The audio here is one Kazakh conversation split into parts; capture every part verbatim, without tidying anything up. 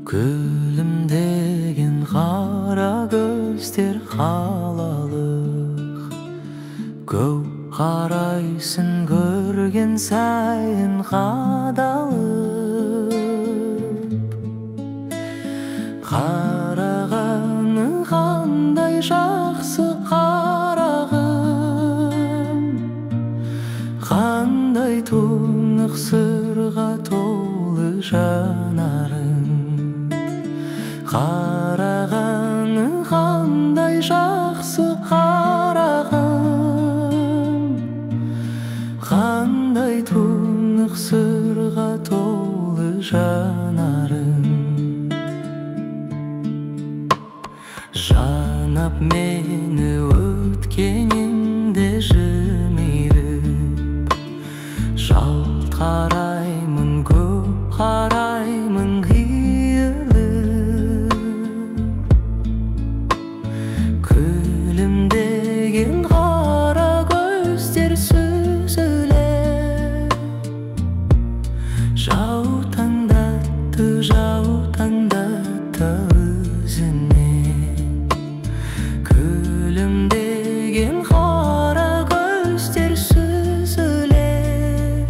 Күлімдеген қара көздер қалалық, көк қарайсын көрген сайын қадалып. Қарағаны қандай жақсы қарағым, қандай тұнық сырға толы жанарың. Қарағаны қандай жақсы қарағым, қандай тұнық сырға толы жанарың. Жанап мені өткеніңде жымиып, жалт қараймын, көп қараймын қиылып. Күлімдеген қара көздер сүзіліп, жаутаңдатты, жаутаңдатты өзіне. Күлімдеген қара көздер сүзіліп,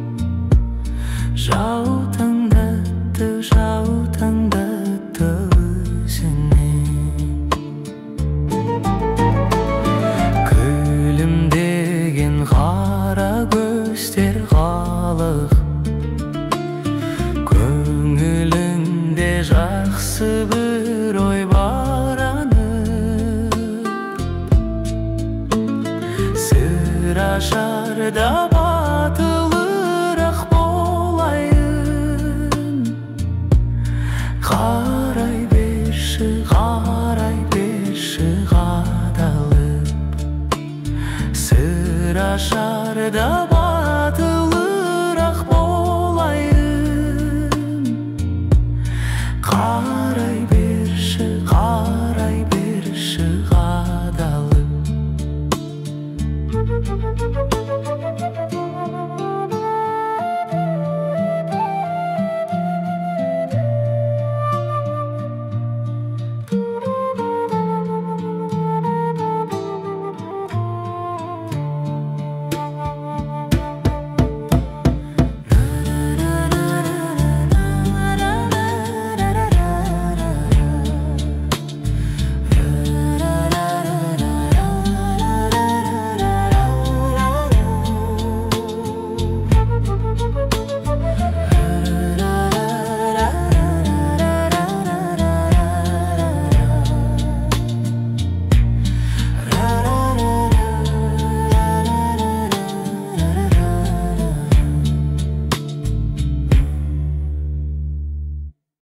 жаутаңдатты, жаутаңдатты өзіне. Күлімдеген қара көздер халық, көңіліңде жақсы бір ой бар анық. Сыр ашарда батылырақ болайын. Қарай берші, қарай берші қадалып. Сыр ашарда батылырақ болайын.